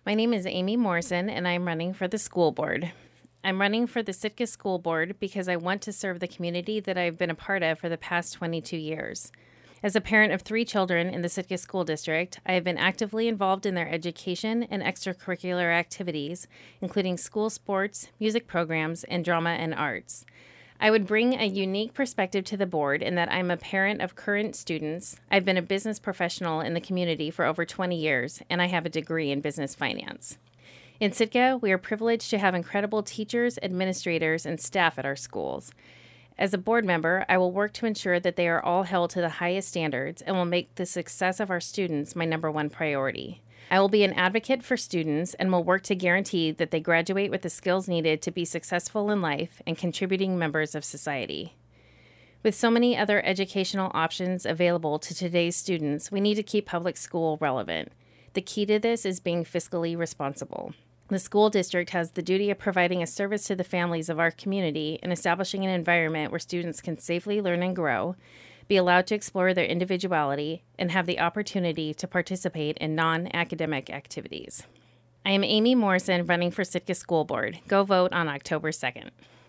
My name is Amy Morrison, and I'm running for the school board. I'm running for the Sitka School Board because I want to serve the community that I've been a part of for the past 22 years. As a parent of 3 children in the Sitka School District, I have been actively involved in their education and extracurricular activities, including school sports, music programs, and drama and arts. I would bring a unique perspective to the board in that I'm a parent of current students. I've been a business professional in the community for over 20 years, and I have a degree in business finance. In Sitka, we are privileged to have incredible teachers, administrators, and staff at our schools. As a board member, I will work to ensure that they are all held to the highest standards and will make the success of our students my number one priority. I will be an advocate for students and will work to guarantee that they graduate with the skills needed to be successful in life and contributing members of society. With so many other educational options available to today's students, we need to keep public school relevant. The key to this is being fiscally responsible. The school district has the duty of providing a service to the families of our community and establishing an environment where students can safely learn and grow, be allowed to explore their individuality, and have the opportunity to participate in non-academic activities. I am Amy Morrison, running for Sitka School Board. Go vote on October 2nd.